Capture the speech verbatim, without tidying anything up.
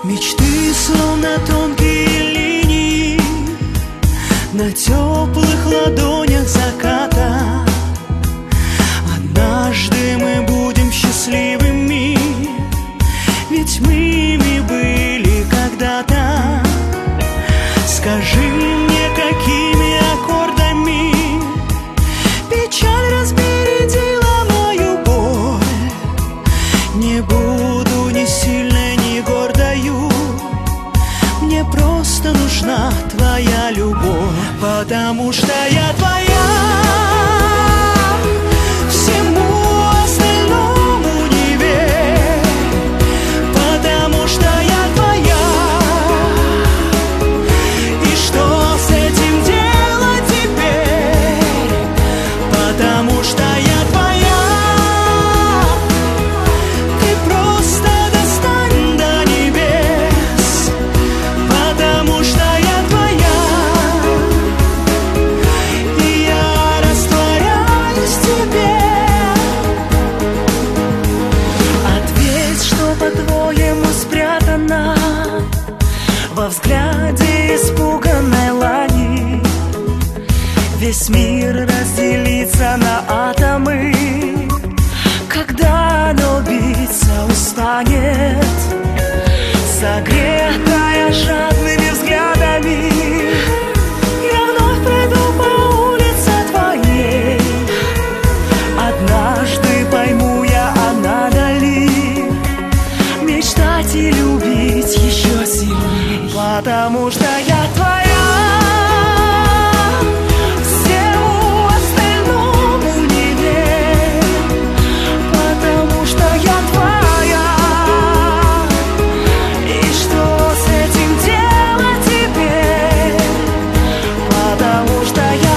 Мечты словно тонкие линии на теплых ладонях заката. Однажды мы будем счастливыми, ведь мы ими были когда-то. Скажи мне, какими аккордами печаль разбередила мою боль. Не буду ни сильной, ни гордою, мне просто нужна твоя любовь, потому что я твоя. Всему остальному не верь, потому что я твоя. И что с этим делать теперь? Потому что я твоя. Ты просто достань до небес, потому что я твоя. И я растворяюсь в тебе. Ответь, что по-твоему спрятано во взгляде испуганной лани. Весь мир разделится на атомы, когда оно биться устанет. Согретая жадными взглядами, я вновь пройду по улице твоей. Однажды пойму я, а надо ли мечтать и любить еще сильней, потому что я твоя. Всему остальному не верь, потому что я твоя. И что с этим делать теперь? Потому что я